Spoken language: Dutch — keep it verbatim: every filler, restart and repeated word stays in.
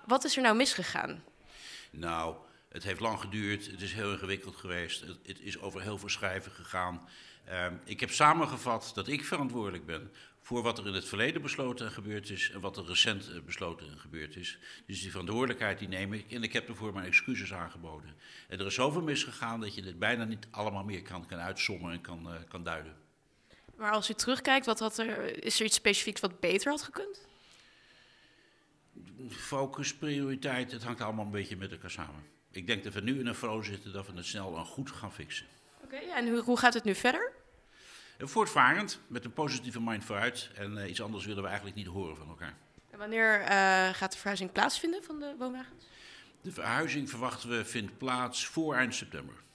Wat is er nou misgegaan? Nou, het heeft lang geduurd, het is heel ingewikkeld geweest, het, het is over heel veel schrijven gegaan. Uh, ik heb samengevat dat ik verantwoordelijk ben voor wat er in het verleden besloten en gebeurd is en wat er recent uh, besloten en gebeurd is. Dus die verantwoordelijkheid die neem ik en ik heb ervoor mijn excuses aangeboden. En er is zoveel misgegaan dat je dit bijna niet allemaal meer kan, kan uitsommen en kan, uh, kan duiden. Maar als u terugkijkt, wat had er, is er iets specifieks wat beter had gekund? Focus, prioriteit, het hangt allemaal een beetje met elkaar samen. Ik denk dat we nu in een flow zitten dat we het snel en goed gaan fixen. Oké, okay, ja, en hoe, hoe gaat het nu verder? Voortvarend, met een positieve mind vooruit. En uh, iets anders willen we eigenlijk niet horen van elkaar. En wanneer uh, gaat de verhuizing plaatsvinden van de woonwagens? De verhuizing verwachten we vindt plaats voor eind september.